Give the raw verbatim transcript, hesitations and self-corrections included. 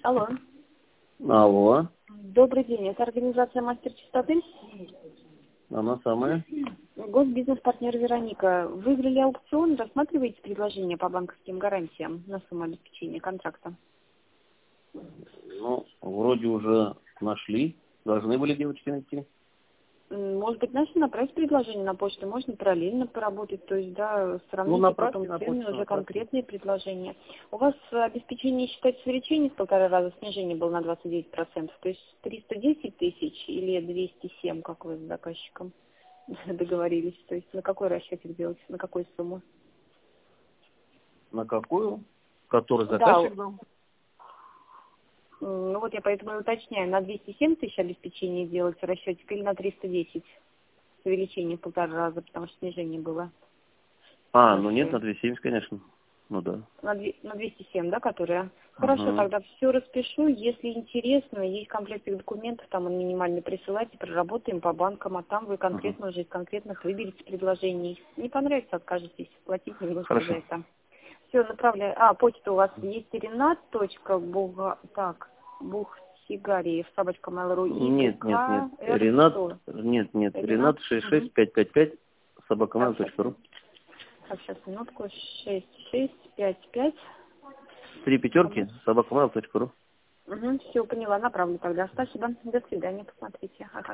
Алло. Алло, Добрый день. Это организация «Мастер чистоты». она самая. Госбизнес-партнер Вероника. Выиграли аукцион, рассматриваете предложение по банковским гарантиям на сумму обеспечения контракта? Ну, вроде уже нашли. Должны были девочки найти. М, Может быть, начали направить предложение на почту, можно параллельно поработать, то есть, да, Ну, сравните направьте потом на цены, почту, уже направьте. конкретные предложения. У вас э, обеспечение, считается, увеличение в полтора раза, снижение было на двадцать девять процентов, то есть триста десять тысяч или двести семь, как вы с заказчиком договорились, то есть на какой расчетик делать, на какую сумму? На какую? Который Да, заказчик дал? м, ну вот я поэтому и уточняю, на двести семь тысяч обеспечение делать расчетик или на триста десять с увеличением в полтора раза, потому что снижение было А, ну нет, большое. на двести семьдесят, конечно. Ну да. На, две- на двести семь, да, которая? Хорошо, Ага. тогда все распишу. Если интересно, есть комплект документов, там он минимально присылайте, проработаем по банкам, а там вы Ага. конкретно уже из конкретных выберете предложений. Не понравится, откажетесь платить немножко за Хорошо. это. Все, направляю. А, почта у вас есть ренат точка буга, так, бухсигариев, собачка mail.ru и Нет, нет, нет. ВК Ренат, сто. нет, нет. Ренат, Ренат шесть угу. шесть пять пять пять Так, сейчас, собакаман.ру. так, сейчас, минутку, шесть шесть пять пять. Три пятерки собакаман.ру. Угу, все, поняла, направлю тогда. Спасибо. До свидания, посмотрите. Ага.